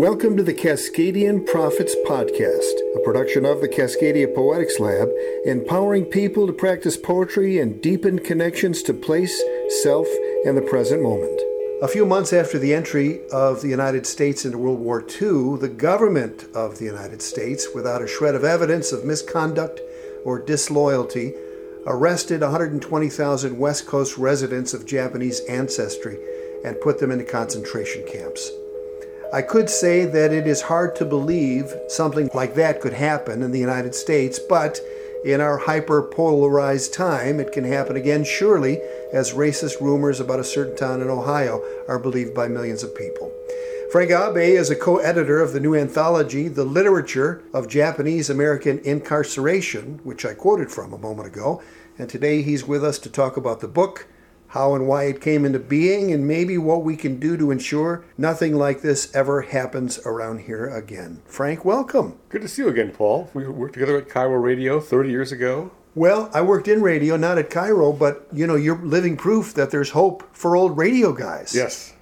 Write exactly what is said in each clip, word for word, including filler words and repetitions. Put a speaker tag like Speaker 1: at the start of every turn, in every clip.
Speaker 1: Welcome to the Cascadian Prophets Podcast, a production of the Cascadia Poetics Lab, empowering people to practice poetry and deepen connections to place, self, and the present moment. A few months after the entry of the United States into World War Two, the government of the United States, without a shred of evidence of misconduct or disloyalty, arrested one hundred twenty thousand West Coast residents of Japanese ancestry and put them into concentration camps. I could say that it is hard to believe something like that could happen in the United States, but in our hyper-polarized time, it can happen again, surely, as racist rumors about a certain town in Ohio are believed by millions of people. Frank Abe is a co-editor of the new anthology, The Literature of Japanese American Incarceration, which I quoted from a moment ago, and today he's with us to talk about the book, how and why it came into being, and maybe what we can do to ensure nothing like this ever happens around here again. Frank, welcome.
Speaker 2: Good to see you again, Paul. We worked together at Cairo Radio thirty years ago.
Speaker 1: Well, I worked in radio, not at Cairo, but, you know, you're living proof that there's hope for old radio guys.
Speaker 2: Yes.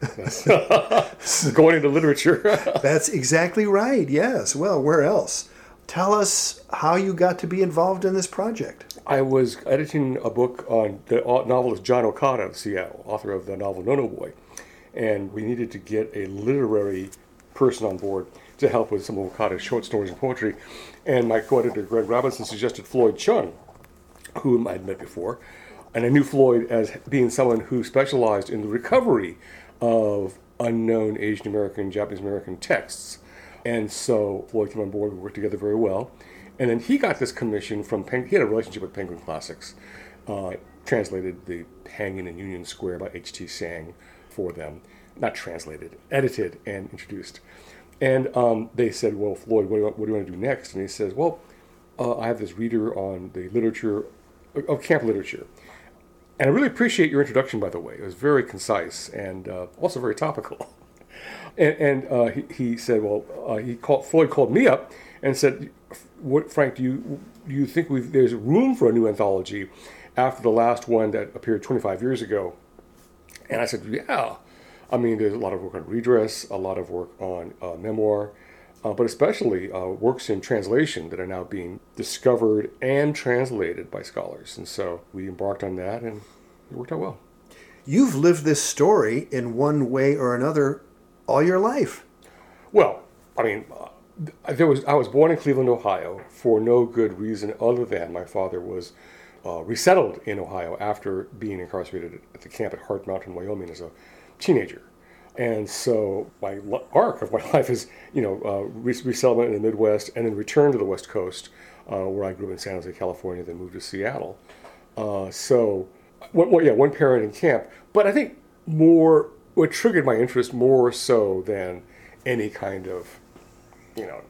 Speaker 2: yes. Going into literature.
Speaker 1: That's exactly right, yes. Well, where else? Tell us how you got to be involved in this project.
Speaker 2: I was editing a book on the novelist John Okada of Seattle, author of the novel No No Boy, and we needed to get a literary person on board to help with some of Okada's short stories and poetry. And my co-editor Greg Robinson suggested Floyd Chung, whom I'd met before, and I knew Floyd as being someone who specialized in the recovery of unknown Asian American, Japanese American texts. And so Floyd came on board. We worked together very well. And then he got this commission from, Peng- he had a relationship with Penguin Classics, uh, translated the Hanging in Union Square by H T Sang for them. Not translated, edited and introduced. And um, they said, well, Floyd, what do, you, what do you want to do next? And he says, well, uh, I have this reader on the literature, of camp literature. And I really appreciate your introduction, by the way. It was very concise and uh, also very topical. and and uh, he, he said, well, uh, he called, Floyd called me up and said, what, Frank, do you do you think we've, there's room for a new anthology after the last one that appeared twenty-five years ago? And I said, yeah. I mean, there's a lot of work on redress, a lot of work on uh, memoir, uh, but especially uh, works in translation that are now being discovered and translated by scholars. And so we embarked on that, and it worked out well.
Speaker 1: You've lived this story in one way or another all your life.
Speaker 2: Well, I mean, uh, there was I was born in Cleveland, Ohio, for no good reason other than my father was uh, resettled in Ohio after being incarcerated at the camp at Hart Mountain, Wyoming, as a teenager. And so my arc of my life is, you know, uh, resettlement in the Midwest and then return to the West Coast, uh, where I grew up in San Jose, California, then moved to Seattle. Uh, so, one, well, yeah, one parent in camp. But I think more, what triggered my interest more so than any kind of, you know,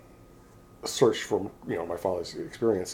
Speaker 2: search for, you know, my father's experience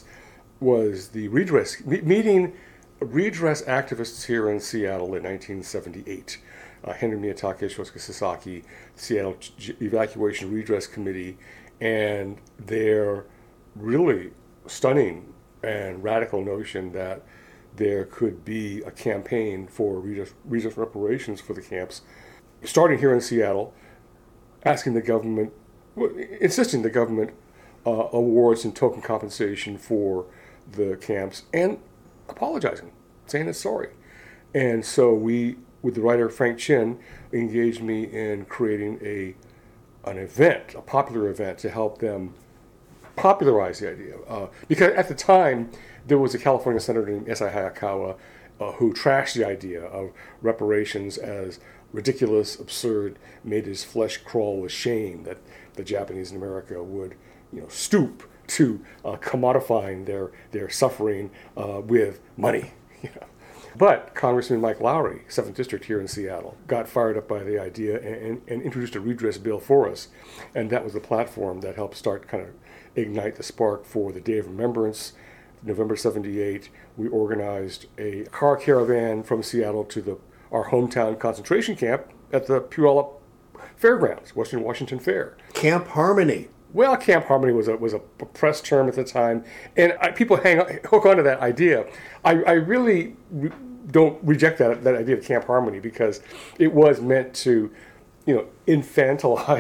Speaker 2: was the redress, meeting redress activists here in Seattle in nineteen seventy-eight. Uh, Henry Miyatake, Shosuke Sasaki, Seattle Evacuation Redress Committee, and their really stunning and radical notion that there could be a campaign for redress, redress reparations for the camps, starting here in Seattle, asking the government, insisting the government uh, awards and token compensation for the camps, and apologizing, saying it's sorry. And so we, with the writer Frank Chin, engaged me in creating a an event, a popular event, to help them popularize the idea. Uh, because at the time, there was a California senator named Esai Hayakawa uh, who trashed the idea of reparations as ridiculous, absurd, made his flesh crawl with shame that the Japanese in America would, you know, stoop to uh, commodifying their their suffering uh, with money. You know. But Congressman Mike Lowry, seventh District here in Seattle, got fired up by the idea and, and introduced a redress bill for us. And that was the platform that helped start kind of ignite the spark for the Day of Remembrance. November seventy-eight, we organized a car caravan from Seattle to the our hometown concentration camp at the Puyallup Fairgrounds, Western Washington Fair.
Speaker 1: Camp Harmony.
Speaker 2: Well, Camp Harmony was a was a press term at the time, and I, people hang hook onto that idea. I, I really re- don't reject that that idea of Camp Harmony because it was meant to, you know, infantilize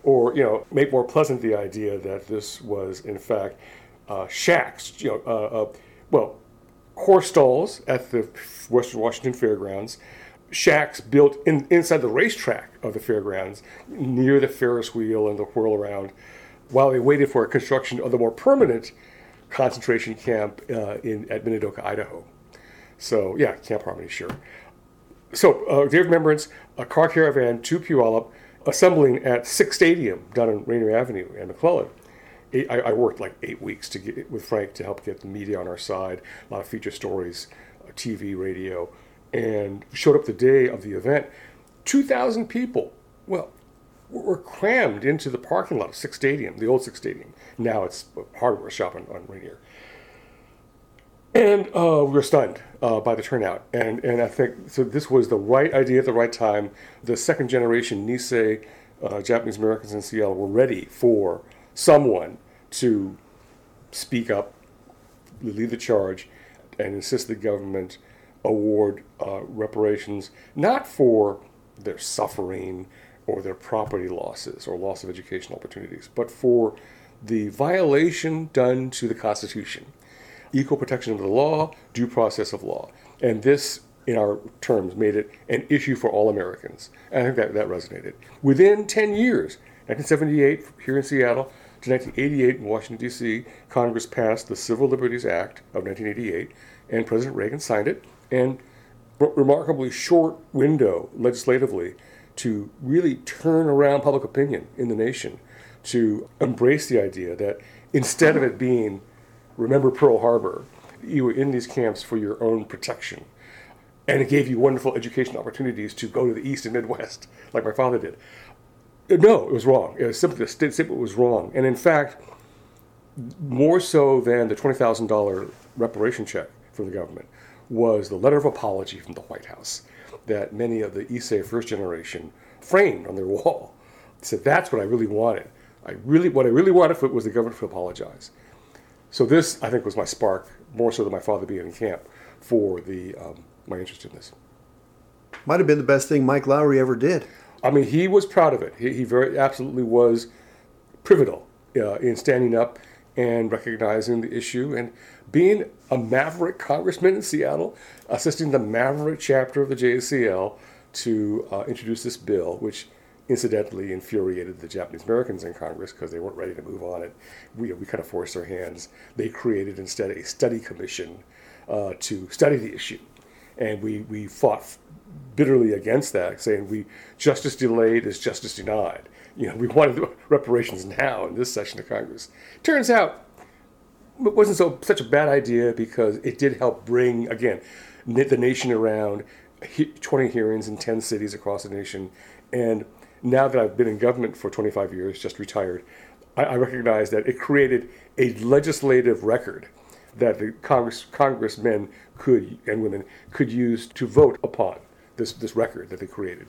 Speaker 2: or, you know, make more pleasant the idea that this was, in fact, uh, shacks, you know, uh, uh, well, horse stalls at the Western Washington Fairgrounds, shacks built in, inside the racetrack of the fairgrounds, near the Ferris wheel and the whirl around, while they waited for a construction of the more permanent concentration camp uh, in at Minidoka, Idaho. So, yeah, Camp Harmony, sure. So, uh, Day of Remembrance, a car caravan to Puyallup, assembling at Sick Stadium down on Rainier Avenue and McClellan. I, I worked like eight weeks to get with Frank to help get the media on our side, a lot of feature stories, T V, radio, and showed up the day of the event. two thousand people, well, were crammed into the parking lot of Sick Stadium, the old Sick Stadium. Now it's a hardware shop on, on Rainier. And uh, we were stunned uh, by the turnout. And, and I think, so this was the right idea at the right time. The second generation Nisei uh, Japanese Americans in Seattle were ready for someone to speak up, lead the charge, and insist the government award uh, reparations, not for their suffering or their property losses or loss of educational opportunities, but for the violation done to the Constitution. Equal protection of the law, due process of law. And this, in our terms, made it an issue for all Americans. And I think that, that resonated. Within ten years, nineteen seventy-eight here in Seattle to nineteen eighty-eight in Washington, D C, Congress passed the Civil Liberties Act of nineteen eighty-eight, and President Reagan signed it. And re- remarkably short window legislatively to really turn around public opinion in the nation, to embrace the idea that instead of it being remember Pearl Harbor, you were in these camps for your own protection. And it gave you wonderful educational opportunities to go to the East and Midwest, like my father did. No, it was wrong. It was simply, simply it was wrong. And in fact, more so than the twenty thousand dollars reparation check from the government was the letter of apology from the White House that many of the Issei first generation framed on their wall. They said, that's what I really wanted. I really, what I really wanted was the government to apologize. So this, I think, was my spark, more so than my father being in camp, for the um, my interest in this.
Speaker 1: Might have been the best thing Mike Lowry ever did.
Speaker 2: I mean, he was proud of it. He, he very absolutely was pivotal uh, in standing up and recognizing the issue and being a maverick congressman in Seattle, assisting the maverick chapter of the J A C L to uh, introduce this bill, which incidentally infuriated the Japanese Americans in Congress because they weren't ready to move on it. We, we kind of forced their hands. They created instead a study commission uh, to study the issue. And we, we fought bitterly against that, saying we justice delayed is justice denied. You know, we wanted the reparations now in this session of Congress. Turns out it wasn't so such a bad idea because it did help bring, again, knit the nation around, twenty hearings in ten cities across the nation. And now that I've been in government for twenty-five years, just retired, I, I recognize that it created a legislative record that the Congress congressmen could and women could use to vote upon this, this record that they created.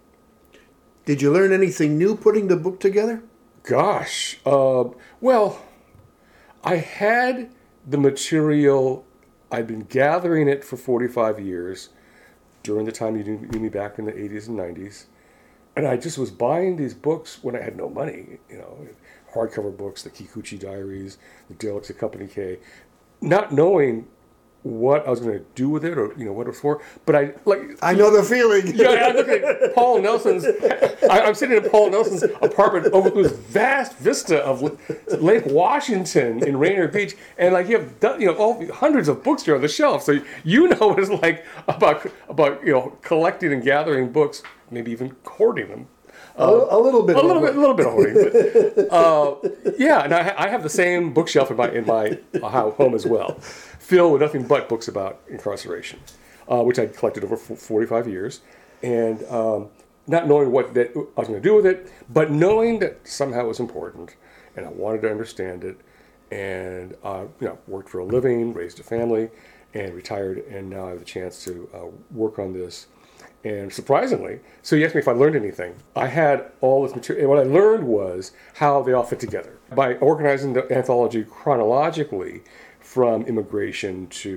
Speaker 1: Did you learn anything new putting the book together?
Speaker 2: Gosh, uh, well, I had the material. I'd been gathering it for forty-five years during the time you knew me back in the eighties and nineties. And I just was buying these books when I had no money, you know, hardcover books, the Kikuchi Diaries, the Derelicts of Company K, not knowing what I was going to do with it or, you know, what it was for. But I, like...
Speaker 1: I know the feeling.
Speaker 2: Yeah, I look at Paul Nelson's... I, I'm sitting in Paul Nelson's apartment overlooking this vast vista of Lake Washington in Rainier Beach. And, like, you have, done, you know, all hundreds of books here on the shelf. So you know what it's like about, about, you know, collecting and gathering books, maybe even hoarding them.
Speaker 1: Uh, a, a little bit.
Speaker 2: A little bit, a little bit of hoarding. But, uh, yeah, and I, I have the same bookshelf in my in my home as well, filled with nothing but books about incarceration, uh, which I collected over forty-five years, and um, not knowing what that I was going to do with it, but knowing that somehow it was important, and I wanted to understand it, and uh, you know, worked for a living, raised a family, and retired, and now I have the chance to uh, work on this. And surprisingly, so you asked me if I learned anything. I had all this material, and what I learned was how they all fit together. By organizing the anthology chronologically from immigration to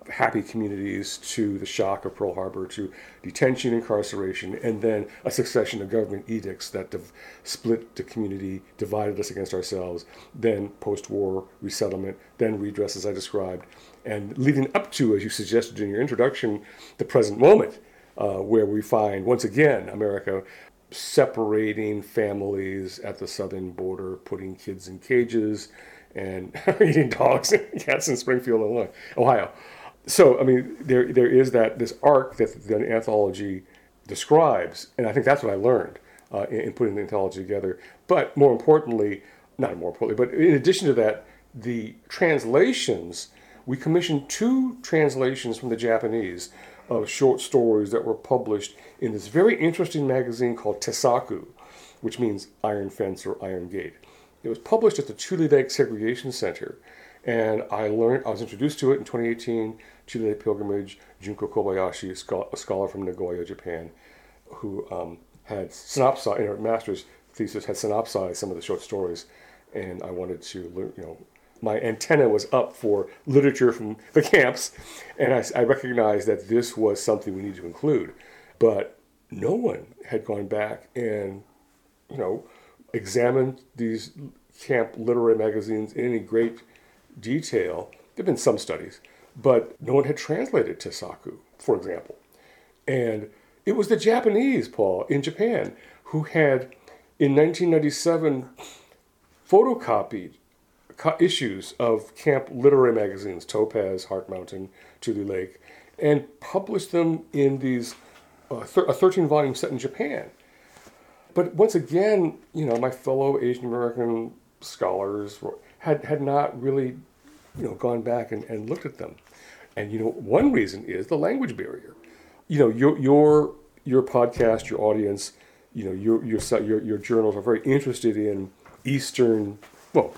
Speaker 2: happy communities to the shock of Pearl Harbor to detention, incarceration, and then a succession of government edicts that div- split the community, divided us against ourselves, then post-war resettlement, then redress as I described, and leading up to, as you suggested in your introduction, the present moment, uh, where we find, once again, America separating families at the southern border, putting kids in cages, and eating dogs and cats in Springfield, Illinois, Ohio. So, I mean, there there is that this arc that the anthology describes, and I think that's what I learned uh, in, in putting the anthology together. But more importantly, not more importantly, but in addition to that, the translations, we commissioned two translations from the Japanese of short stories that were published in this very interesting magazine called Tessaku, which means Iron Fence or Iron Gate. It was published at the Tule Lake Segregation Center, and I learned, I was introduced to it in twenty eighteen, Tule Lake Pilgrimage, Junko Kobayashi, a scholar, a scholar from Nagoya, Japan, who um, had synopsized, in her master's thesis, had synopsized some of the short stories, and I wanted to learn, you know, my antenna was up for literature from the camps, and I, I recognized that this was something we needed to include. But no one had gone back and, you know, examined these camp literary magazines in any great detail. There have been some studies, but no one had translated Tessaku, for example. And it was the Japanese, Paul, in Japan, who had, in nineteen ninety-seven, photocopied issues of camp literary magazines, Topaz, Heart Mountain, Tule Lake, and published them in these, uh, thir- a thirteen-volume set in Japan. But once again, you know, my fellow Asian American scholars were, had, had not really, you know, gone back and, and looked at them. And, you know, one reason is the language barrier. You know, your your your podcast, your audience, you know, your your your, your journals are very interested in Eastern, well,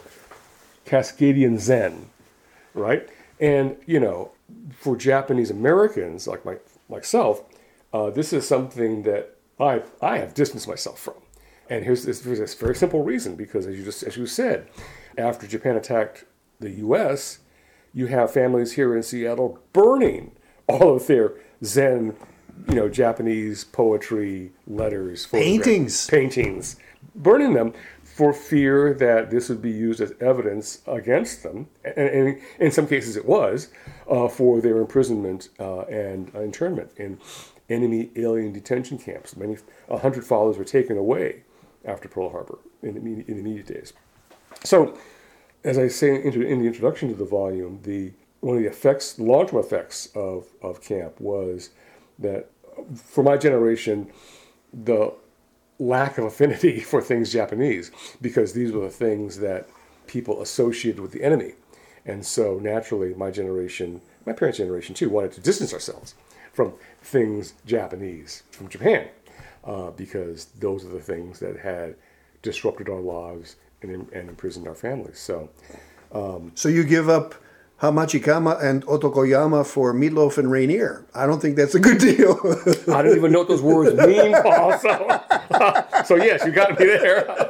Speaker 2: Cascadian Zen, right? And, you know, for Japanese Americans like my myself, uh, this is something that I I have distanced myself from. And here's this, here's this very simple reason, because as you just as you said, after Japan attacked the U S, you have families here in Seattle burning all of their Zen, you know, Japanese poetry, letters,
Speaker 1: paintings,
Speaker 2: paintings, burning them for fear that this would be used as evidence against them, and, and in some cases it was, uh, for their imprisonment uh, and internment in enemy alien detention camps. Many, a hundred fathers were taken away after Pearl Harbor in the, in the immediate days. So, as I say in, in the introduction to the volume, the one of the effects, the long-term effects of, of camp was that for my generation, the lack of affinity for things Japanese, because these were the things that people associated with the enemy. And so naturally, my generation, my parents' generation too, wanted to distance ourselves from things Japanese, from Japan, uh, because those are the things that had disrupted our lives and, and imprisoned our families. So, um,
Speaker 1: so you give up Hamachikama and Otokoyama for Meatloaf and Rainier. I don't think that's a good deal.
Speaker 2: I don't even know what those words mean, Paul. So, so yes, you got me there.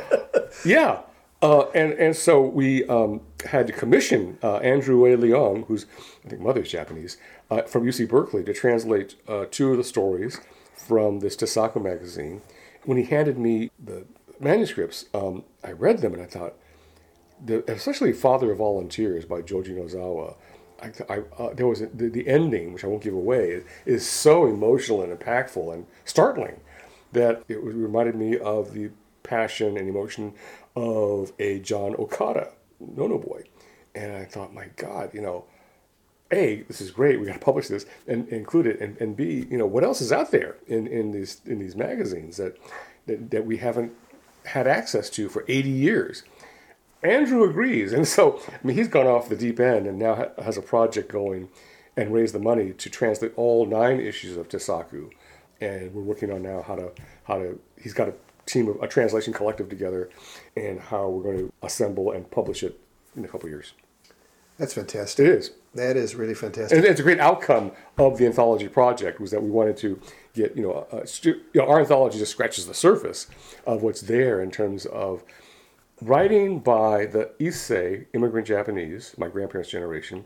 Speaker 2: Yeah. Uh, and, and so we um, had to commission uh, Andrew A. Leong, who's, I think, mother's Japanese, uh, from U C Berkeley, to translate uh, two of the stories from this Tessaku magazine. When he handed me the manuscripts, um, I read them and I thought, the, especially Father of Volunteers by Joji Nozawa, I, I, uh, there was a, the, the ending, which I won't give away, is, is so emotional and impactful and startling that it reminded me of the passion and emotion of a John Okada, Nono Boy. And I thought, my God, you know, A, this is great, we got to publish this and, and include it, and, and B, you know, what else is out there in, in these in these magazines that, that that we haven't had access to for eighty years? Andrew agrees, and so I mean he's gone off the deep end and now ha- has a project going and raised the money to translate all nine issues of Tessaku, and we're working on now how to how to. He's got a team of a translation collective together, and how we're going to assemble and publish it in a couple of years.
Speaker 1: That's fantastic.
Speaker 2: It is.
Speaker 1: That is really fantastic.
Speaker 2: And it's a great outcome of the anthology project, was that we wanted to get, you know, a, stu- you know, our anthology just scratches the surface of what's there in terms of writing by the Issei immigrant Japanese, my grandparents' generation,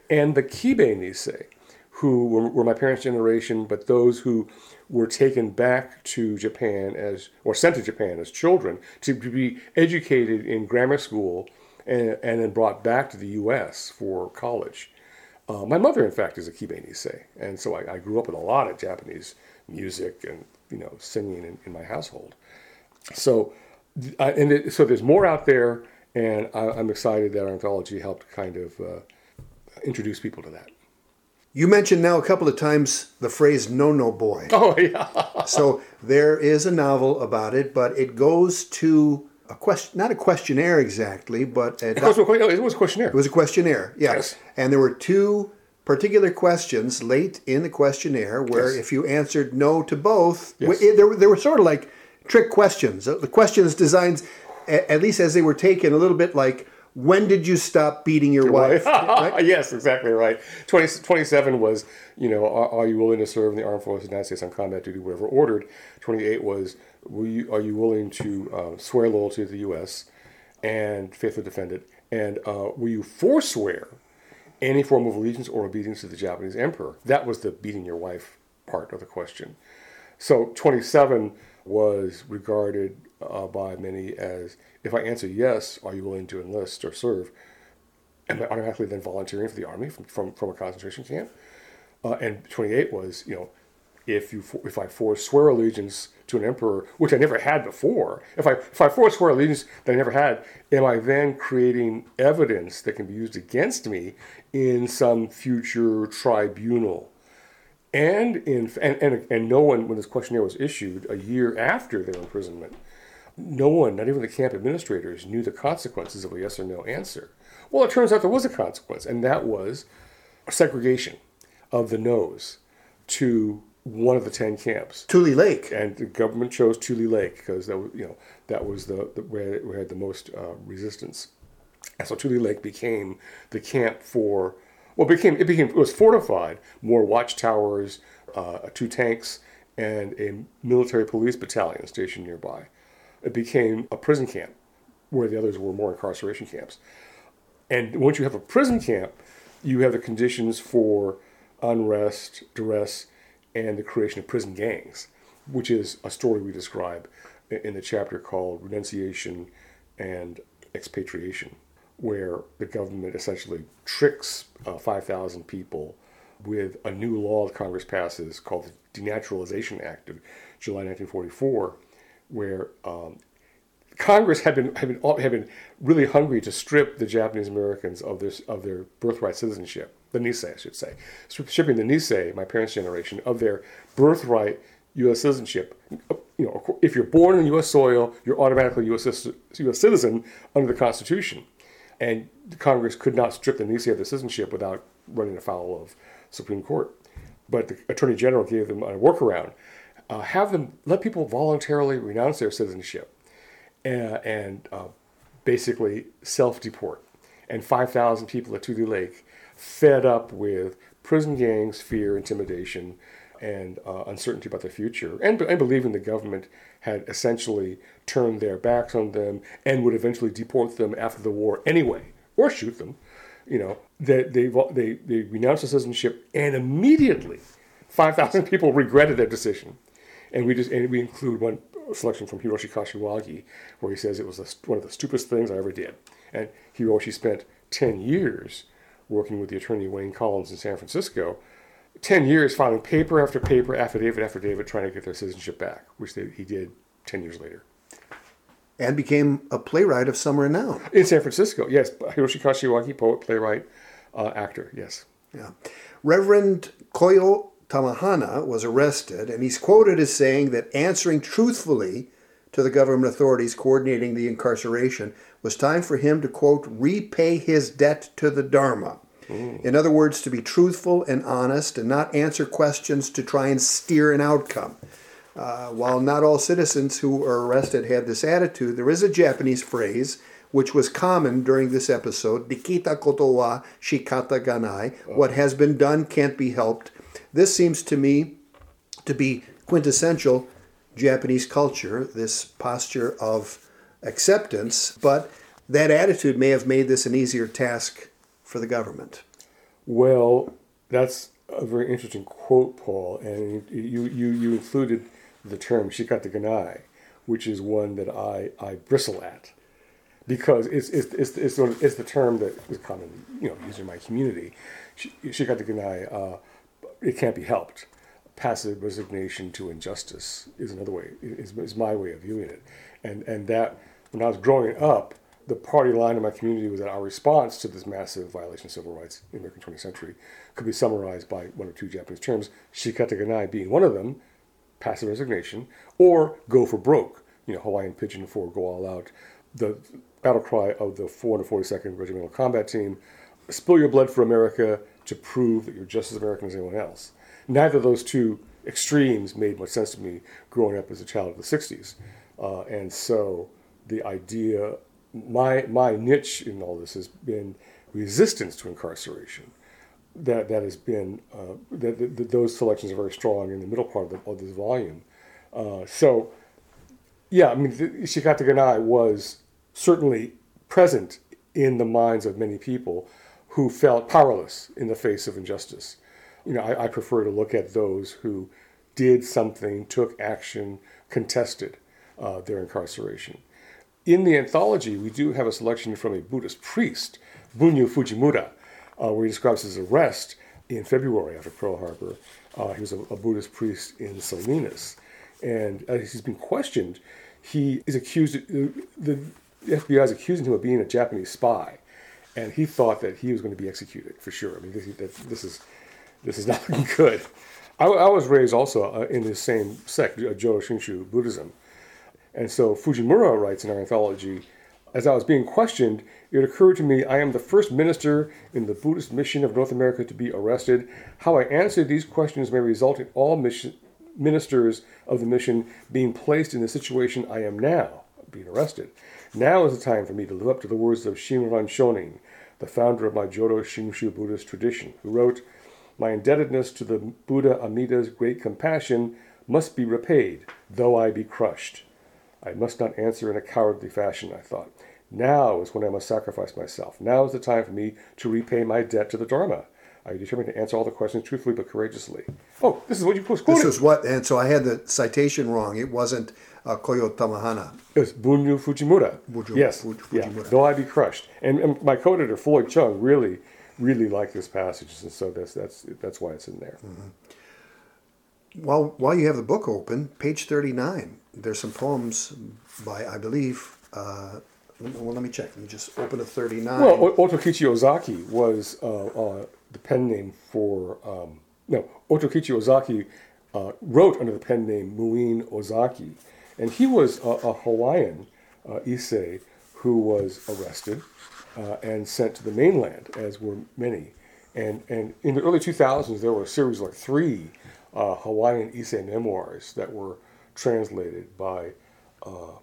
Speaker 2: and the Kibe Nisei, who were, were my parents' generation, but those who were taken back to Japan as, or sent to Japan as children to be educated in grammar school and, and then brought back to the U S for college. Uh, my mother, in fact, is a Kibe Nisei, and so I, I grew up with a lot of Japanese music and, you know, singing in, in my household. So, uh, and it, so there's more out there, and I, I'm excited that our anthology helped kind of uh, introduce people to that.
Speaker 1: You mentioned now a couple of times the phrase "no no boy."
Speaker 2: Oh yeah.
Speaker 1: So there is a novel about it, but it goes to a question, not a questionnaire exactly, but a
Speaker 2: it, was, it was a questionnaire.
Speaker 1: It was a questionnaire, yes. yes. And there were two particular questions late in the questionnaire where yes. if you answered no to both, yes. it, there, there were sort of like trick questions. The questions designed, at least as they were taken, a little bit like, when did you stop beating your, your wife? wife. Right?
Speaker 2: Yes, exactly right. twenty, twenty-seven was, you know, are, are you willing to serve in the armed forces of the United States on combat duty, wherever ordered? twenty-eight was, will you, are you willing to uh, swear loyalty to the U S and faithfully defend it? And uh, will you forswear any form of allegiance or obedience to the Japanese emperor? That was the beating your wife part of the question. So twenty-seven was regarded uh, by many as, if I answer yes, are you willing to enlist or serve? Am I automatically then volunteering for the army from, from, from a concentration camp? Uh, and twenty-eight was, you know, if you if I forswear allegiance to an emperor, which I never had before, if I if I forswear allegiance that I never had, am I then creating evidence that can be used against me in some future tribunal? And in and, and and no one, when this questionnaire was issued a year after their imprisonment, no one, not even the camp administrators, knew the consequences of a yes or no answer. Well, it turns out there was a consequence, and that was segregation of the no's to one of the ten camps,
Speaker 1: Tule Lake,
Speaker 2: and the government chose Tule Lake because that was, you know, that was the, the where it had the most uh, resistance, and so Tule Lake became the camp for. Well, it became it became it was fortified, more watchtowers, uh, two tanks, and a military police battalion stationed nearby. It became a prison camp, where the others were more incarceration camps. And once you have a prison camp, you have the conditions for unrest, duress, and the creation of prison gangs, which is a story we describe in the chapter called Renunciation and Expatriation, where the government essentially tricks uh, five thousand people with a new law that Congress passes called the Denaturalization Act of July nineteen forty-four, where um, Congress had been had been had been really hungry to strip the Japanese Americans of their of their birthright citizenship, the Nisei, I should say, stripping the Nisei, my parents' generation, of their birthright U S citizenship. You know, if you're born in U S soil, you're automatically U S U S citizen under the Constitution, and Congress could not strip the Nisei of their citizenship without running afoul of Supreme Court. But the Attorney General gave them a workaround. Uh, have them let people voluntarily renounce their citizenship and, and uh, basically self-deport. And five thousand people at Tule Lake, fed up with prison gangs, fear, intimidation, and uh, uncertainty about the future, and, and believing the government had essentially turned their backs on them and would eventually deport them after the war anyway, or shoot them. You know, they they they, they renounced their citizenship, and immediately five thousand people regretted their decision. And we just and we include one selection from Hiroshi Kashiwagi, where he says it was the, one of the stupidest things I ever did. And Hiroshi spent ten years working with the attorney Wayne Collins in San Francisco, ten years filing paper after paper, affidavit after affidavit, trying to get their citizenship back, which they, he did ten years later.
Speaker 1: And became a playwright of some renown.
Speaker 2: In San Francisco, yes. Hiroshi Kashiwagi, poet, playwright, uh, actor, yes.
Speaker 1: Yeah. Reverend Koyo Tamahana was arrested, and he's quoted as saying that answering truthfully to the government authorities coordinating the incarceration was time for him to, quote, repay his debt to the Dharma. Mm. In other words, to be truthful and honest and not answer questions to try and steer an outcome. Uh, while not all citizens who were arrested had this attitude, there is a Japanese phrase which was common during this episode, Dikita koto wa shikata ganai, oh. What has been done can't be helped. This seems to me to be quintessential Japanese culture, this posture of acceptance, but that attitude may have made this an easier task for the government.
Speaker 2: Well, that's a very interesting quote, Paul, and you, you, you included the term shikataganai, which is one that I, I bristle at, because it's it's it's it's, sort of, it's the term that is commonly, you know, used in my community. Shikataganai, uh, it can't be helped. Passive resignation to injustice is another way, is, is my way of viewing it. And and that, when I was growing up, the party line in my community was that our response to this massive violation of civil rights in the American twentieth century could be summarized by one or two Japanese terms, shikataganai being one of them, passive resignation, or go for broke, you know, Hawaiian Pidgin for go all out, the battle cry of the four hundred forty-second Regimental Combat Team, spill your blood for America to prove that you're just as American as anyone else. Neither of those two extremes made much sense to me growing up as a child of the sixties. Uh, and so the idea, my my niche in all this has been resistance to incarceration. That that has been, uh, that, that those selections are very strong in the middle part of, the, of this volume. Uh, so, yeah, I mean, shikataganai was certainly present in the minds of many people who felt powerless in the face of injustice. You know, I, I prefer to look at those who did something, took action, contested uh, their incarceration. In the anthology, we do have a selection from a Buddhist priest, Bunyu Fujimura, uh, where he describes his arrest in February after Pearl Harbor. Uh, he was a, a Buddhist priest in Salinas. And as he's been questioned, he is accused, the F B I is accusing him of being a Japanese spy. And he thought that he was going to be executed, for sure. I mean, this, this is this is not looking good. I, I was raised also uh, in the same sect, uh, Jodo Shinshu Buddhism. And so Fujimura writes in our anthology, as I was being questioned, it occurred to me I am the first minister in the Buddhist mission of North America to be arrested. How I answer these questions may result in all mission, ministers of the mission being placed in the situation I am now, being arrested. Now is the time for me to live up to the words of Shinran Shonin, the founder of my Jodo Shinshu Buddhist tradition, who wrote, "My indebtedness to the Buddha Amida's great compassion must be repaid, though I be crushed. I must not answer in a cowardly fashion," I thought. Now is when I must sacrifice myself. Now is the time for me to repay my debt to the Dharma. I determined to answer all the questions truthfully but courageously. Oh, this is what you quoted.
Speaker 1: This is what, and so I had the citation wrong. It wasn't uh, Koyo Tamahana.
Speaker 2: It was Bunyu Fujimura.
Speaker 1: Buju,
Speaker 2: yes,
Speaker 1: Fuj,
Speaker 2: yeah.
Speaker 1: Fujimura.
Speaker 2: Though I be crushed. And, and my co-editor, Floyd Chung, really, really liked this passage, and so that's that's that's why it's in there.
Speaker 1: Mm-hmm. While while you have the book open, page thirty-nine, there's some poems by, I believe. Uh, well, let me check. Let me just open to thirty-nine.
Speaker 2: Well, Otokichi Ozaki was uh, uh, the pen name for um, no. Otokichi Ozaki uh, wrote under the pen name Muin Ozaki, and he was a, a Hawaiian uh, Issei who was arrested uh, and sent to the mainland, as were many. And and in the early two thousands, there were a series of like three uh, Hawaiian Issei memoirs that were translated by uh,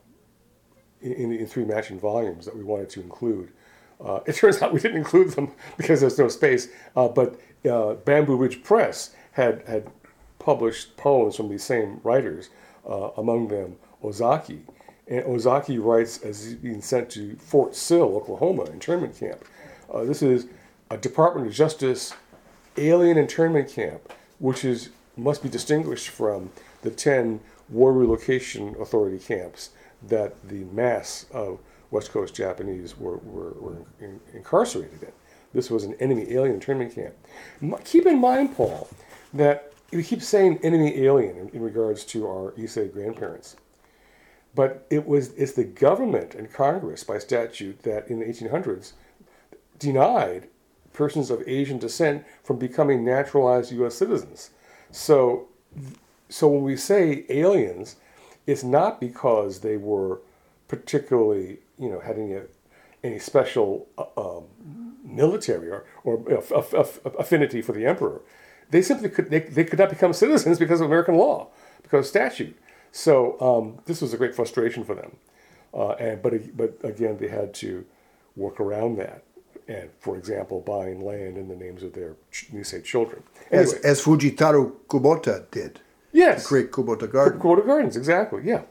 Speaker 2: in, in three matching volumes that we wanted to include. Uh, it turns out we didn't include them because there's no space, uh, but uh, Bamboo Ridge Press had, had published poems from these same writers, uh, among them Ozaki. And Ozaki writes as he's being sent to Fort Sill, Oklahoma, internment camp. Uh, this is a Department of Justice alien internment camp, which is must be distinguished from the ten War Relocation Authority camps that the mass of West Coast Japanese were, were, were in, incarcerated in. This was an enemy alien internment camp. Keep in mind, Paul, that we keep saying enemy alien in, in regards to our Issei grandparents. But it was it's the government and Congress by statute that in the eighteen hundreds denied persons of Asian descent from becoming naturalized U S citizens. So, so when we say aliens, it's not because they were particularly, you know, had any any special uh, um, military or, or you know, f- f- affinity for the emperor. They simply could they, they could not become citizens because of American law, because of statute. So um, this was a great frustration for them. Uh, and but but again, they had to work around that. And, for example, buying land in the names of their Nisei children. Anyway.
Speaker 1: As, as Fujitaro Kubota did.
Speaker 2: Yes.
Speaker 1: To create Kubota Gardens.
Speaker 2: Kubota Gardens, exactly, yeah.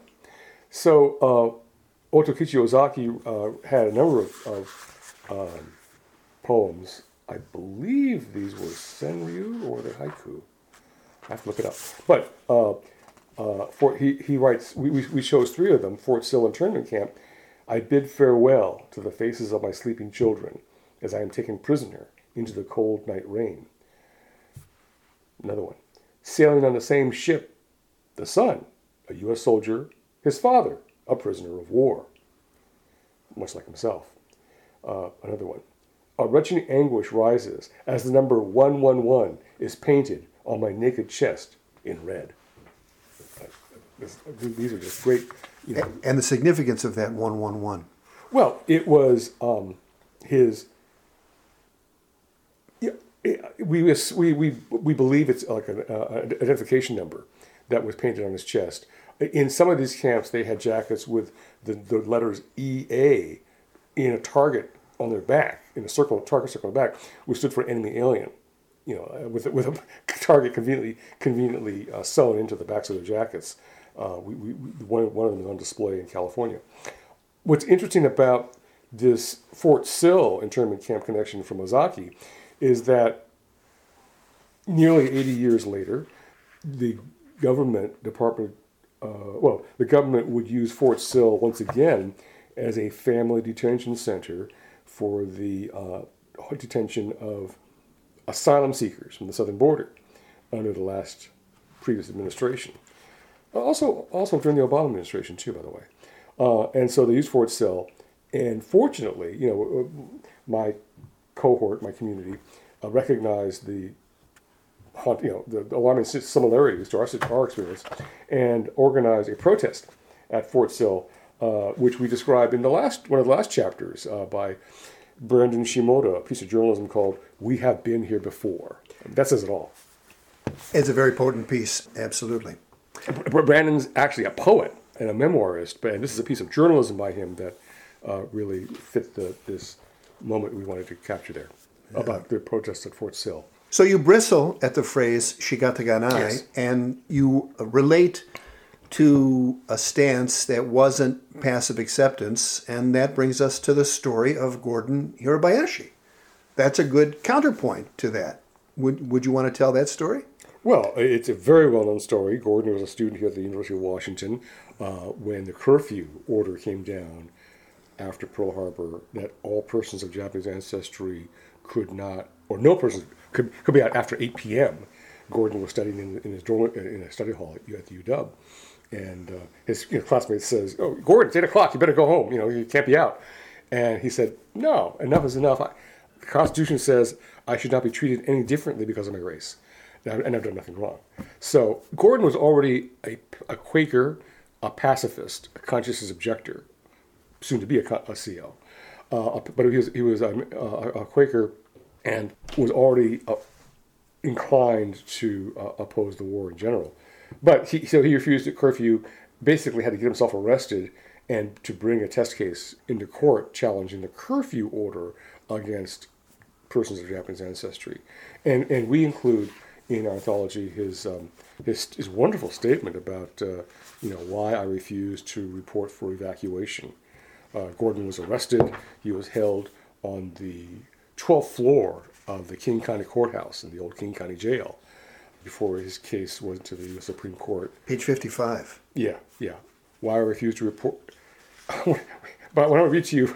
Speaker 2: So uh, Otokichi Ozaki uh, had a number of, of um, poems I believe these were senryu or the haiku. I have to look it up. But uh, uh, for, he, he writes, we, we, we chose three of them, Fort Sill internment camp. I bid farewell to the faces of my sleeping children as I am taken prisoner into the cold night rain. Another one. Sailing on the same ship, the son, a U S soldier, his father, a prisoner of war, much like himself. Uh, another one. A retching anguish rises as the number one one one is painted on my naked chest in red. These are just great. You know.
Speaker 1: And the significance of that one one one.
Speaker 2: Well, it was um, his. Yeah, it, we, we we we believe it's like an uh, identification number that was painted on his chest. In some of these camps, they had jackets with the, the letters E A in a target on their back, in a circle, target circle on the back, which stood for enemy alien. You know, with with a target conveniently conveniently uh, sewn into the backs of their jackets. Uh, we, we, one, one of them is on display in California. What's interesting about this Fort Sill internment camp connection from Ozaki is that nearly eighty years later, the government department, uh, well, the government would use Fort Sill once again as a family detention center for the uh, detention of asylum seekers from the southern border under the last previous administration. Also, also during the Obama administration too, by the way. Uh, and so they used Fort Sill, and fortunately, you know, my cohort, my community, uh, recognized the, you know, the alarming similarities to our, our experience, and organized a protest at Fort Sill, uh, which we described in the last one of the last chapters uh, by Brandon Shimoda, a piece of journalism called "We Have Been Here Before." That says it all.
Speaker 1: It's a very potent piece, absolutely.
Speaker 2: Brandon's actually a poet and a memoirist, but and this is a piece of journalism by him that uh, really fit the, this moment we wanted to capture there yeah. about the protests at Fort Sill.
Speaker 1: So you bristle at the phrase "Shigatta ga nai,"
Speaker 2: yes.
Speaker 1: and you relate to a stance that wasn't passive acceptance, and that brings us to the story of Gordon Hirabayashi. That's a good counterpoint to that. Would Would you want to tell that story?
Speaker 2: Well, it's a very well-known story. Gordon was a student here at the University of Washington uh, when the curfew order came down after Pearl Harbor that all persons of Japanese ancestry could not, or no person could could be out after eight p.m. Gordon was studying in, in his dorm, in a study hall at, at the U W, and uh, his you know, classmate says, "Oh, Gordon, it's eight o'clock. You better go home. You know, you can't be out." And he said, "No, enough is enough. I, the Constitution says I should not be treated any differently because of my race." And I've done nothing wrong. So Gordon was already a, a Quaker, a pacifist, a conscientious objector, soon to be a, a C O. Uh, but he was he was a, a, a Quaker and was already uh, inclined to uh, oppose the war in general. But he so he refused a curfew, basically had to get himself arrested and to bring a test case into court challenging the curfew order against persons of Japanese ancestry. And and we include in our anthology his um, his, his wonderful statement about uh, you know why I refused to report for evacuation. Uh, Gordon was arrested. He was held on the twelfth floor of the King County Courthouse in the old King County Jail before his case went to the U S Supreme Court.
Speaker 1: Page fifty-five.
Speaker 2: Yeah, yeah. Why I refused to report. But when I read to you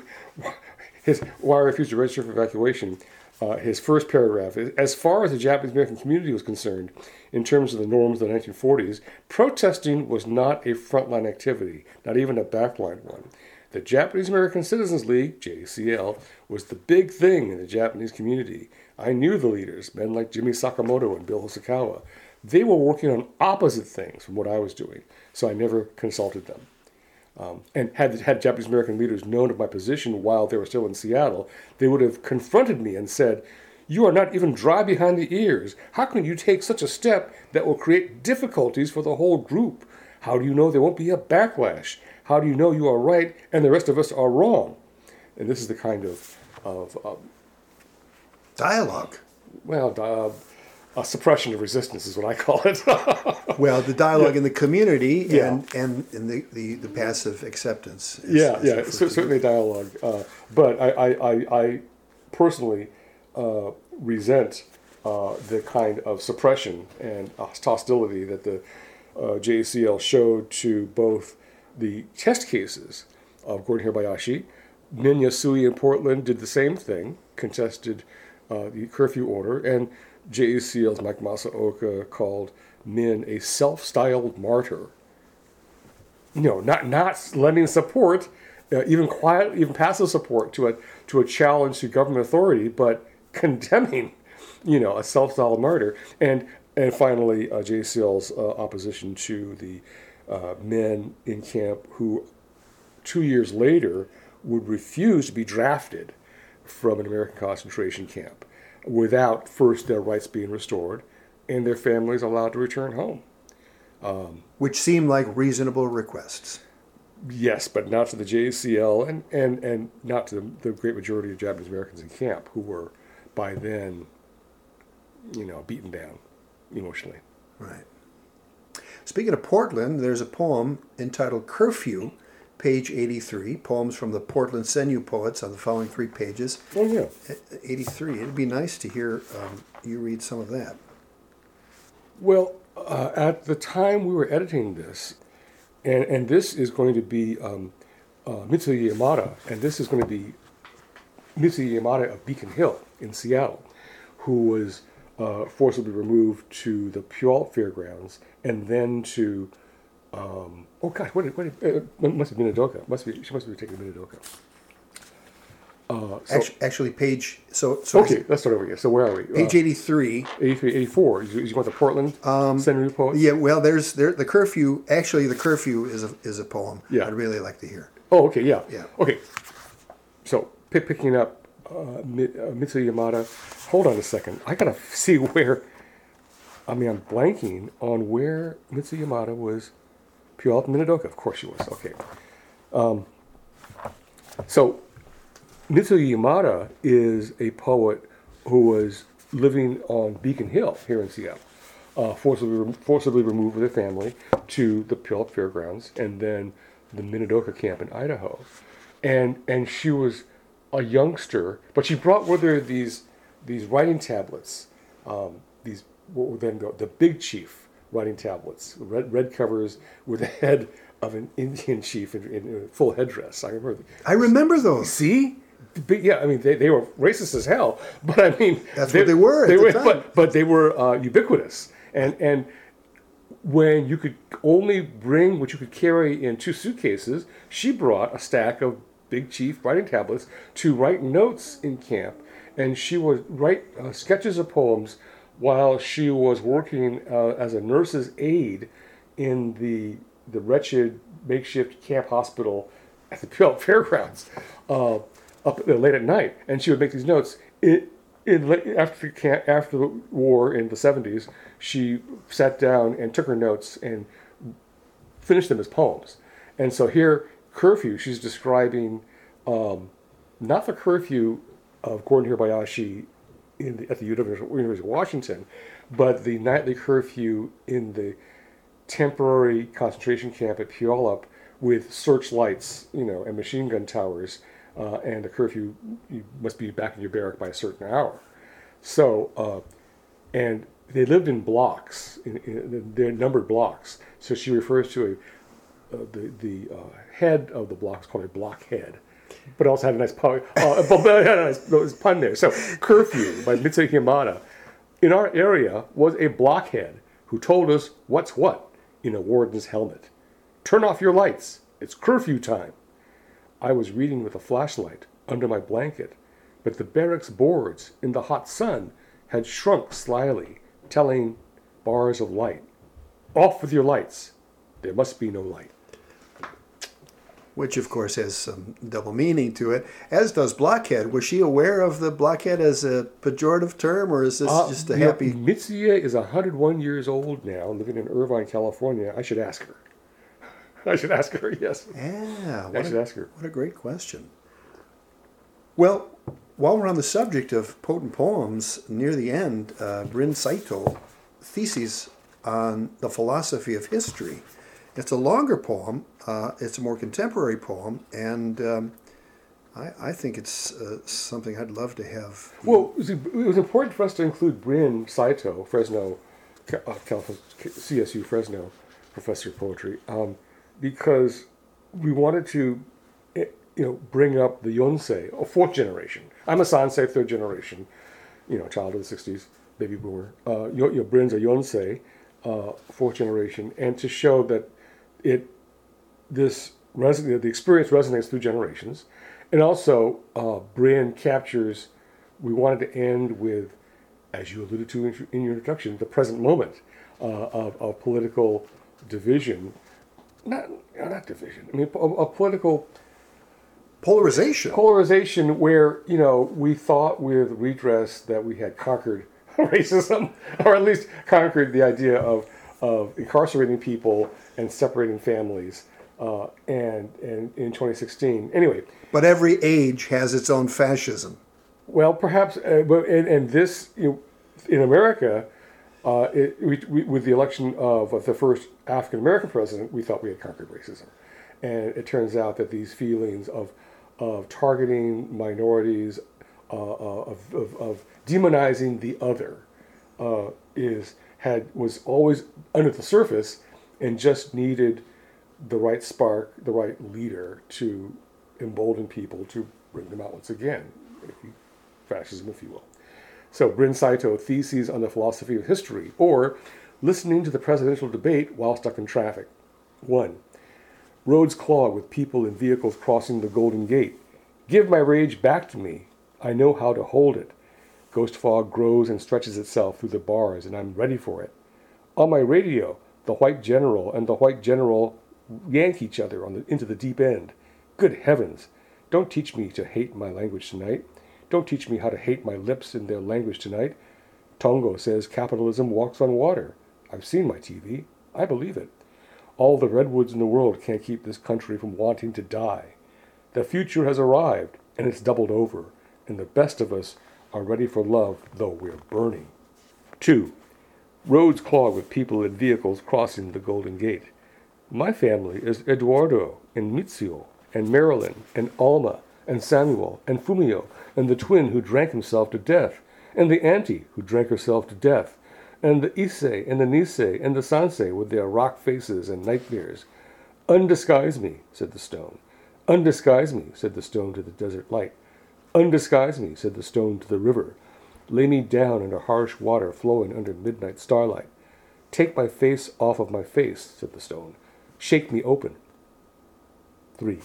Speaker 2: his why I refused to register for evacuation. Uh, his first paragraph is, as far as the Japanese American community was concerned, in terms of the norms of the nineteen forties, protesting was not a frontline activity, not even a backline one. The Japanese American Citizens League, J A C L, was the big thing in the Japanese community. I knew the leaders, men like Jimmy Sakamoto and Bill Hosokawa. They were working on opposite things from what I was doing, so I never consulted them. Um, and had had Japanese American leaders known of my position while they were still in Seattle, they would have confronted me and said, "You are not even dry behind the ears. How can you take such a step that will create difficulties for the whole group? How do you know there won't be a backlash? How do you know you are right and the rest of us are wrong?" And this is the kind of, of um,
Speaker 1: dialogue.
Speaker 2: Well, uh, a suppression of resistance is what I call it.
Speaker 1: Well, the dialogue
Speaker 2: yeah.
Speaker 1: in the community
Speaker 2: yeah.
Speaker 1: and, and, and the, the, the passive acceptance. Is,
Speaker 2: yeah,
Speaker 1: is
Speaker 2: yeah, so, certainly dialogue. Uh, but I, I, I, I personally uh, resent uh, the kind of suppression and hostility that the uh, J A C L showed to both the test cases of Gordon Hirabayashi. Min Yasui in Portland did the same thing, contested uh, the curfew order, and J A C L's Mike Masaoka called Min a self-styled martyr. You know, not not lending support, uh, even quiet, even passive support to a to a challenge to government authority, but condemning, you know, a self-styled martyr. And and finally, uh, J A C L's uh, opposition to the uh, men in camp who, two years later, would refuse to be drafted from an American concentration camp without first their rights being restored and their families allowed to return home.
Speaker 1: Um, Which seemed like reasonable requests.
Speaker 2: Yes, but not to the J A C L and, and, and not to the, the great majority of Japanese Americans in camp who were by then, you know, beaten down emotionally.
Speaker 1: Right. Speaking of Portland, there's a poem entitled Curfew, page eighty-three, poems from the Portland Senyu poets on the following three pages.
Speaker 2: Oh, yeah.
Speaker 1: eighty-three. It'd be nice to hear um, you read some of that.
Speaker 2: Well, uh, at the time we were editing this, and, and this is going to be um, uh, Mitsuya Yamada, and this is going to be Mitsuya Yamada of Beacon Hill in Seattle, who was uh, forcibly removed to the Puyallup Fairgrounds and then to Um, oh gosh, what? What? Uh, it must have been Minidoka. Must be. She must be taking Minidoka. Uh, so,
Speaker 1: actually, actually, page. So, so
Speaker 2: okay, let's start over here. So where are we?
Speaker 1: Page
Speaker 2: uh,
Speaker 1: eighty-three.
Speaker 2: eighty-three, eighty-four. You, you want the Portland um, Senryu poets?
Speaker 1: Yeah. Well, there's there the curfew. Actually, the curfew is a is a poem.
Speaker 2: Yeah.
Speaker 1: I'd really like to hear.
Speaker 2: Oh, okay. Yeah.
Speaker 1: Yeah.
Speaker 2: Okay. So pick, picking up uh, Mitsuya Yamada. Hold on a second. I gotta see where. I mean, I'm blanking on where Mitsuya Yamada was. Puyallup, Minidoka, of course she was. Okay. Um, so, Mitsuya Yamada is a poet who was living on Beacon Hill here in Seattle, uh, forcibly, forcibly removed with her family to the Puyallup Fairgrounds and then the Minidoka camp in Idaho. And and she was a youngster, but she brought with her these these writing tablets, um, these what were then the, the Big Chief writing tablets, red red covers with the head of an Indian chief in, in, in full headdress. I remember.
Speaker 1: I remember those.
Speaker 2: See, but yeah, I mean they, they were racist as hell, but I mean
Speaker 1: that's they, what they were. At
Speaker 2: they
Speaker 1: the
Speaker 2: were,
Speaker 1: time.
Speaker 2: but but they were uh, ubiquitous, and and when you could only bring what you could carry in two suitcases, she brought a stack of Big Chief writing tablets to write notes in camp, and she would write uh, sketches of poems while she was working uh, as a nurse's aide in the the wretched makeshift camp hospital at the Puyallup Fairgrounds uh, up uh, late at night, and she would make these notes. It, in after camp, after the war in the seventies, she sat down and took her notes and finished them as poems. And so here, curfew, she's describing um, not the curfew of Gordon Hirabayashi in the, at the University of Washington, but the nightly curfew in the temporary concentration camp at Puyallup with searchlights, you know, and machine gun towers, uh, and the curfew, you must be back in your barrack by a certain hour. So, uh, and they lived in blocks, in, in, they're numbered blocks. So she refers to a, uh, the, the uh, head of the block is called a blockhead. But also had a nice pun, uh, had a nice pun there. So, Curfew by Mitsuya Yamada in our area was a blockhead who told us what's what in a warden's helmet. Turn off your lights. It's curfew time. I was reading with a flashlight under my blanket, but the barracks boards in the hot sun had shrunk slyly, telling bars of light, off with your lights. There must be no light.
Speaker 1: Which, of course, has some double meaning to it, as does blockhead. Was she aware of the blockhead as a pejorative term, or is this uh, just a happy...
Speaker 2: Know, Mitsuya is one hundred one years old now, living in Irvine, California. I should ask her. I should ask her, yes.
Speaker 1: Yeah.
Speaker 2: I should
Speaker 1: a,
Speaker 2: ask her.
Speaker 1: What a great question. Well, while we're on the subject of potent poems, near the end, uh, Rin Saito, Theses on the Philosophy of History. It's a longer poem. Uh, it's a more contemporary poem, and um, I, I think it's uh, something I'd love to have.
Speaker 2: Well, it was, it was important for us to include Bryn Saito, Fresno, uh, California, C S U Fresno professor of poetry, um, because we wanted to, you know, bring up the Yonsei, or fourth generation. I'm a Sansei, third generation, you know, child of the sixties, baby boomer. Uh, your, your Bryn's a Yonsei, uh, fourth generation, and to show that it, this reson- the experience resonates through generations. And also, uh, Bryn captures, we wanted to end with, as you alluded to in, in your introduction, the present moment uh, of, of political division. Not, not division, I mean, a, a political
Speaker 1: Polarization.
Speaker 2: polarization where, you know, we thought with redress that we had conquered racism, or at least conquered the idea of, of incarcerating people and separating families. Uh, and, and in twenty sixteen, anyway.
Speaker 1: But every age has its own fascism.
Speaker 2: Well, perhaps, uh, but and, and this, you know, in America, uh, it, we, we, with the election of, of the first African American president, we thought we had conquered racism, and it turns out that these feelings of of targeting minorities, uh, uh, of, of of demonizing the other, uh, is had was always under the surface, and just needed the right spark, the right leader to embolden people to bring them out once again, if you, fascism, if you will. So, Bryn Saito, Theses on the Philosophy of History, or Listening to the Presidential Debate While Stuck in Traffic. One, roads clog with people and vehicles crossing the Golden Gate. Give my rage back to me. I know how to hold it. Ghost fog grows and stretches itself through the bars, and I'm ready for it. On my radio, the white general and the white general yank each other on the, into the deep end. Good heavens! Don't teach me to hate my language tonight. Don't teach me how to hate my lips in their language tonight. Tongo says capitalism walks on water. I've seen my T V. I believe it. All the redwoods in the world can't keep this country from wanting to die. The future has arrived, and it's doubled over, and the best of us are ready for love, though we're burning. Two, roads clog with people and vehicles crossing the Golden Gate. My family is Eduardo and Mitsuo and Marilyn and Alma and Samuel and Fumio and the twin who drank himself to death and the auntie who drank herself to death and the Issei and the Nisei and the Sansei with their rock faces and nightmares. Undisguise me, said the stone. Undisguise me, said the stone to the desert light. Undisguise me, said the stone to the river. Lay me down under harsh water flowing under midnight starlight. Take my face off of my face, said the stone. Shake me open. Three.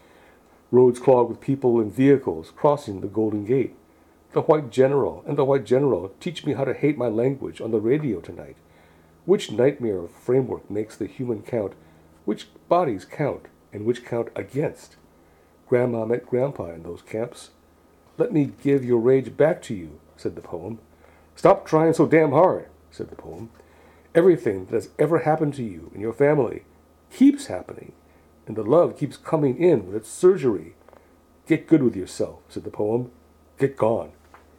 Speaker 2: Roads clog with people and vehicles crossing the Golden Gate. The white general and the white general teach me how to hate my language on the radio tonight. Which nightmare of framework makes the human count? Which bodies count and which count against? Grandma met grandpa in those camps. Let me give your rage back to you, said the poem. Stop trying so damn hard, said the poem. Everything that has ever happened to you and your family keeps happening, and the love keeps coming in with its surgery. Get good with yourself, said the poem. Get gone.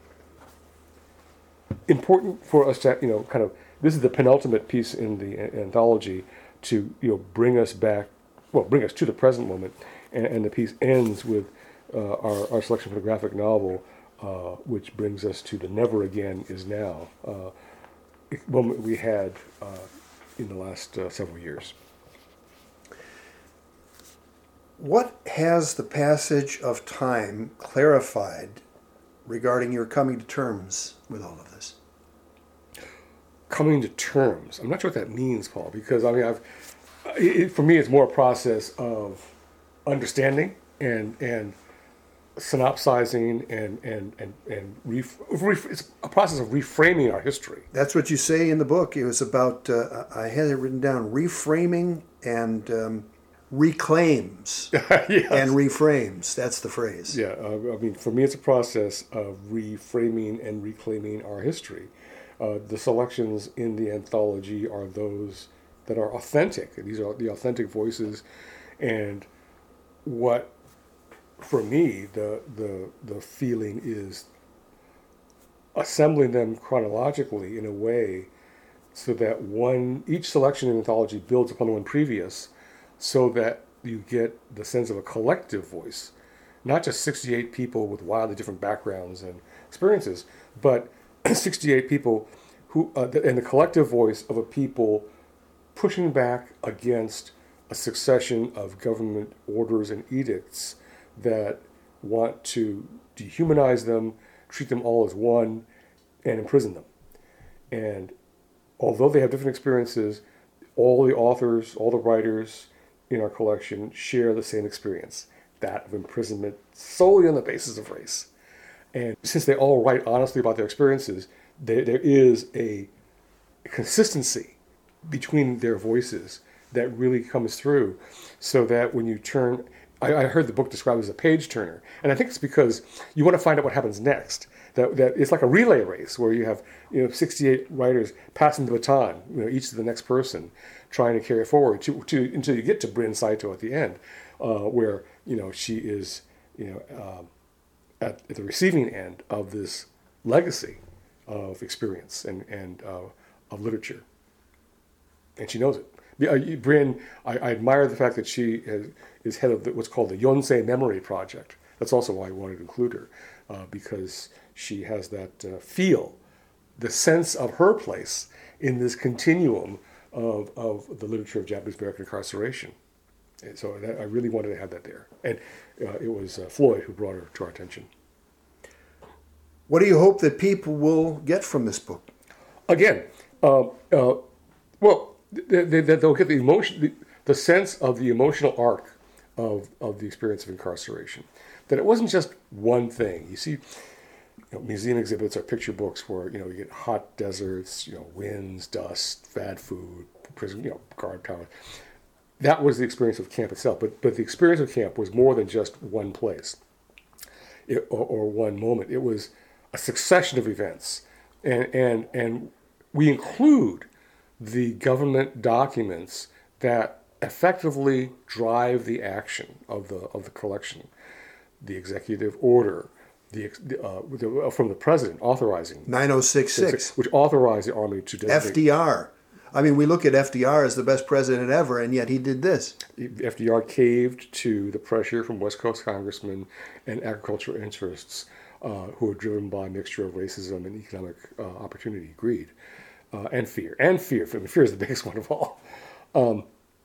Speaker 2: Important for us to, you know, kind of, this is the penultimate piece in the anthology to, you know, bring us back, well, bring us to the present moment, and, and the piece ends with uh, our, our selection for the graphic novel, uh, which brings us to the Never Again Is Now, uh, moment we had uh, in the last uh, several years.
Speaker 1: What has the passage of time clarified regarding your coming to terms with all of this?
Speaker 2: Coming to terms. I'm not sure what that means, Paul, because I mean, I've it, for me, it's more a process of understanding and and synopsizing and and and and ref, ref, it's a process of reframing our history.
Speaker 1: That's what you say in the book. It was about uh, I had it written down: reframing and um, reclaims
Speaker 2: Yes.
Speaker 1: and reframes. That's the phrase.
Speaker 2: Yeah, uh, I mean, for me, it's a process of reframing and reclaiming our history. Uh, the selections in the anthology are those that are authentic. These are the authentic voices, and what, for me, the the the feeling is assembling them chronologically in a way so that one each selection in the anthology builds upon one previous, so that you get the sense of a collective voice not just sixty-eight people with wildly different backgrounds and experiences, but sixty-eight people who, uh, and the collective voice of a people pushing back against a succession of government orders and edicts that want to dehumanize them, treat them all as one, and imprison them. And although they have different experiences, all the authors, all the writers in our collection share the same experience, that of imprisonment solely on the basis of race. And since they all write honestly about their experiences, there, there is a consistency between their voices that really comes through, so that when you turn, I, I heard the book described as a page turner, and I think it's because you want to find out what happens next. That, that it's like a relay race where you have, you know, sixty-eight writers passing the baton, you know, each to the next person, trying to carry it forward to, to until you get to Bryn Saito at the end, uh, where, you know, she is, you know, um, at, at the receiving end of this legacy of experience and and uh, of literature, and she knows it. Uh, Bryn, I, I admire the fact that she is, is head of the, what's called the Yonsei Memory Project. That's also why I wanted to include her, uh, because she has that uh, feel, the sense of her place in this continuum of, of the literature of Japanese American incarceration. And so that, I really wanted to have that there. And uh, it was uh, Floyd who brought her to our attention.
Speaker 1: What do you hope that people will get from this book?
Speaker 2: Again, uh, uh, well, they, they, they'll get the emotion, the, the sense of the emotional arc of, of the experience of incarceration. That it wasn't just one thing. You see, you know, museum exhibits or picture books where, you know, you get hot deserts, you know, winds, dust, bad food, prison, you know, guard towers. That was the experience of camp itself. But but the experience of camp was more than just one place it, or, or one moment. It was a succession of events, and and and we include the government documents that effectively drive the action of the of the collection, the executive order, the, uh, the from the president authorizing
Speaker 1: nine oh six six,
Speaker 2: which authorized the Army to designate
Speaker 1: F D R. I mean, we look at F D R as the best president ever, and yet he did this.
Speaker 2: F D R caved to the pressure from West Coast congressmen and agricultural interests uh, who were driven by a mixture of racism and economic uh, opportunity, greed, uh, and fear. And fear. I mean, fear is the biggest one of all. Um,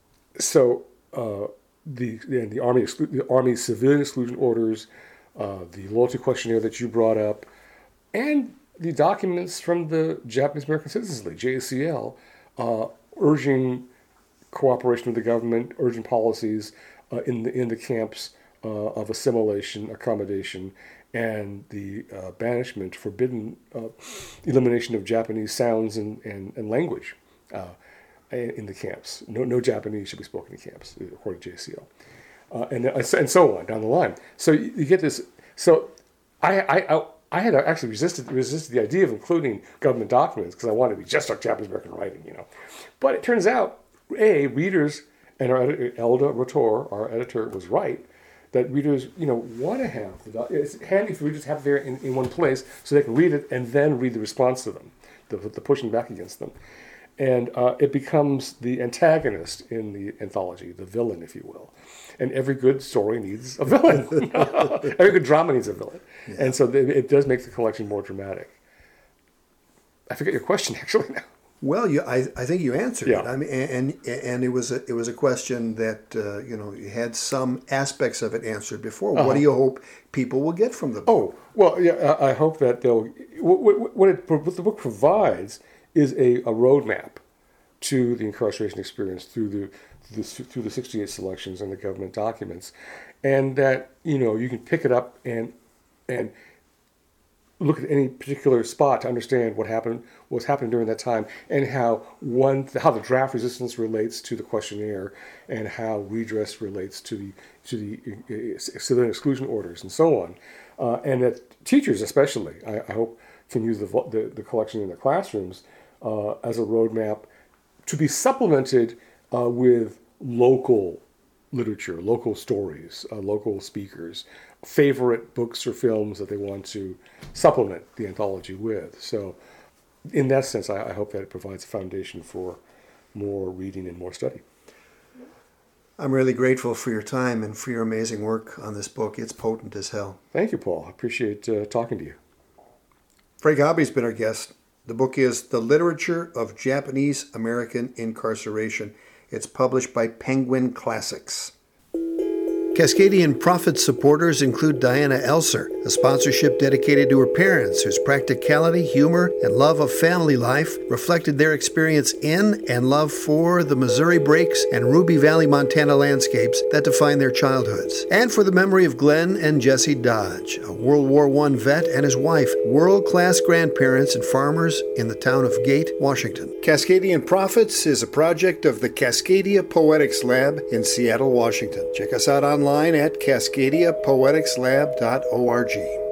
Speaker 2: so uh, the, the the Army the Army civilian exclusion orders, uh, the loyalty questionnaire that you brought up, and the documents from the Japanese American Citizens League, J A C L, uh, urging cooperation with the government, urging policies uh, in the in the camps uh, of assimilation, accommodation, and the uh, banishment, forbidden uh, elimination of Japanese sounds and, and, and language uh, in the camps. No no Japanese should be spoken in camps, according to J C L, uh, and and so on down the line. So you, you get this. So I I. I I had actually resisted resisted the idea of including government documents because I wanted to be just like Japanese American writing, you know. But it turns out, A, readers, and our editor, Elda Rotor, our editor, was right, that readers, you know, want to have the doc- it's handy for readers to have it there in, in one place so they can read it and then read the response to them, the, the pushing back against them. And uh, it becomes the antagonist in the anthology, the villain, if you will. And every good story needs a villain. Every good drama needs a villain. Yeah. And so it does make the collection more dramatic. I forget your question, actually, now.
Speaker 1: Well, you, I, I think you answered
Speaker 2: yeah.
Speaker 1: it. I mean, and and it was a, it was a question that uh, you know you had some aspects of it answered before. Uh-huh. What do you hope people will get from the book?
Speaker 2: Oh, well, yeah, I hope that they'll. What, what, it, what the book provides is a, a roadmap to the incarceration experience through the, the through the sixty-eight selections and the government documents, and that, you know, you can pick it up and and look at any particular spot to understand what happened, what's happening during that time, and how one how the draft resistance relates to the questionnaire, and how redress relates to the to the uh, civilian exclusion orders, and so on, uh, and that teachers especially, I, I hope, can use the, the the collection in their classrooms uh, as a roadmap to be supplemented uh, with local literature, local stories, uh, local speakers, favorite books or films that they want to supplement the anthology with. So in that sense, I, I hope that it provides a foundation for more reading and more study.
Speaker 1: I'm really grateful for your time and for your amazing work on this book. It's potent as hell.
Speaker 2: Thank you, Paul. I appreciate uh, talking to you.
Speaker 1: Frank Hobby's been our guest. The book is The Literature of Japanese American Incarceration. It's published by Penguin Classics. Cascadian Prophet supporters include Diana Elser, a sponsorship dedicated to her parents whose practicality, humor, and love of family life reflected their experience in and love for the Missouri Breaks and Ruby Valley, Montana landscapes that define their childhoods. And for the memory of Glenn and Jesse Dodge, a World War One vet and his wife, world-class grandparents and farmers in the town of Gate, Washington. Cascadian Prophets is a project of the Cascadia Poetics Lab in Seattle, Washington. Check us out online at cascadia poetics lab dot org.